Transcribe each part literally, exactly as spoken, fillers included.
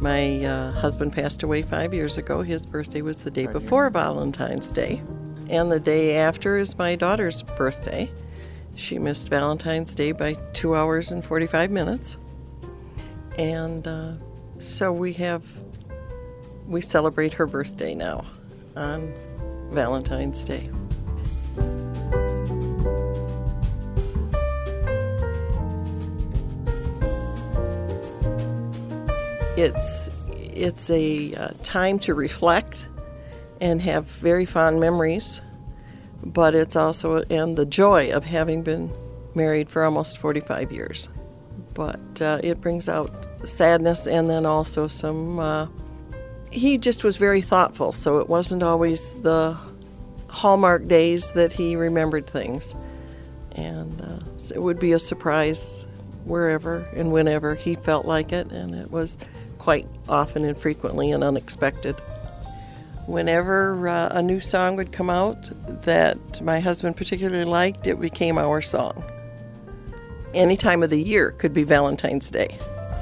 My uh, husband passed away five years ago. His birthday was the day before Valentine's Day. And the day after is my daughter's birthday. She missed Valentine's Day by two hours and forty-five minutes. And uh, so we have, we celebrate her birthday now on Valentine's Day. It's it's a uh, time to reflect and have very fond memories, but it's also and the joy of having been married for almost forty-five years. But uh, it brings out sadness and then also some. Uh, he just was very thoughtful, so it wasn't always the Hallmark days that he remembered things, and uh, so it would be a surprise wherever and whenever he felt like it, and it was quite often and frequently and unexpected. Whenever uh, a new song would come out that my husband particularly liked, it became our song. Any time of the year could be Valentine's Day.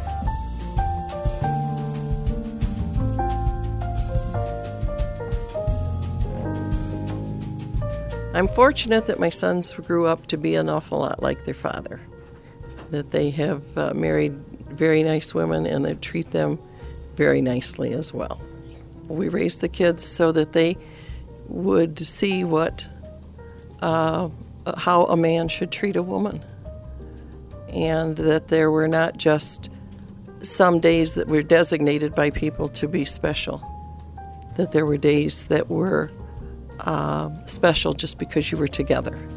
I'm fortunate that my sons grew up to be an awful lot like their father, that they have uh, married very nice women and they treat them very nicely as well. We raised the kids so that they would see what, uh, how a man should treat a woman, and that there were not just some days that were designated by people to be special, that there were days that were uh, special just because you were together.